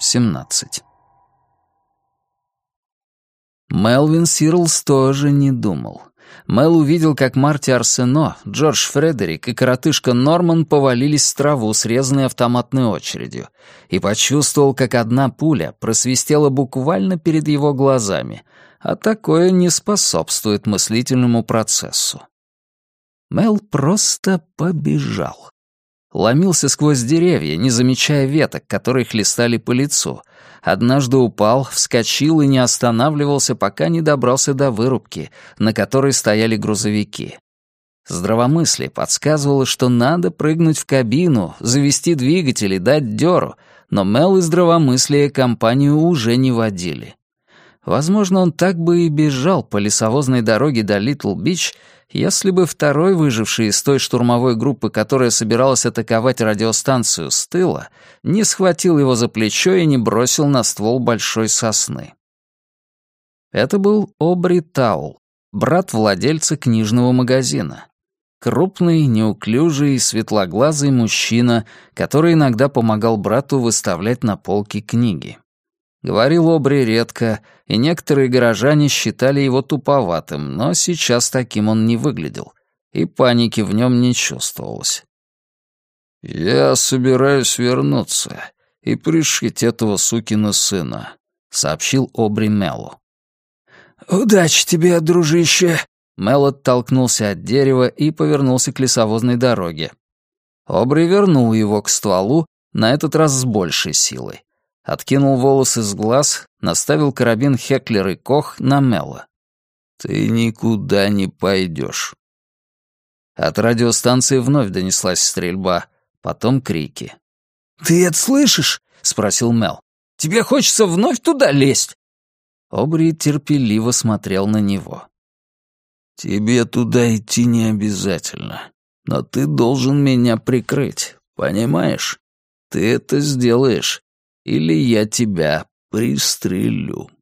17. Мелвин Сирлс тоже не думал. Мел увидел, как Марти Арсено, Джордж Фредерик и коротышка Норман повалились в траву, срезанной автоматной очередью, и почувствовал, как одна пуля просвистела буквально перед его глазами, а такое не способствует мыслительному процессу. Мел просто побежал. Ломился сквозь деревья, не замечая веток, которые хлестали по лицу. Однажды упал, вскочил и не останавливался, пока не добрался до вырубки, на которой стояли грузовики. Здравомыслие подсказывало, что надо прыгнуть в кабину, завести двигатель и дать дёру, но Мел и здравомыслие компанию уже не водили. Возможно, он так бы и бежал по лесовозной дороге до Литл-Бич, если бы второй выживший из той штурмовой группы, которая собиралась атаковать радиостанцию с тыла, не схватил его за плечо и не бросил на ствол большой сосны. Это был Обри Таул, брат владельца книжного магазина. Крупный, неуклюжий, светлоглазый мужчина, который иногда помогал брату выставлять на полке книги. Говорил Обри редко, и некоторые горожане считали его туповатым, но сейчас таким он не выглядел, и паники в нем не чувствовалось. «Я собираюсь вернуться и пришить этого сукина сына», — сообщил Обри Мелу. «Удачи тебе, дружище!» Мел оттолкнулся от дерева и повернулся к лесовозной дороге. Обри вернул его к стволу, на этот раз с большей силой. Откинул волосы с глаз, наставил карабин Хеклер и Кох на Мела. «Ты никуда не пойдешь». От радиостанции вновь донеслась стрельба, потом крики. «Ты это слышишь?» — спросил Мел. «Тебе хочется вновь туда лезть?» Обри терпеливо смотрел на него. «Тебе туда идти не обязательно, но ты должен меня прикрыть, понимаешь? Ты это сделаешь, или я тебя пристрелю».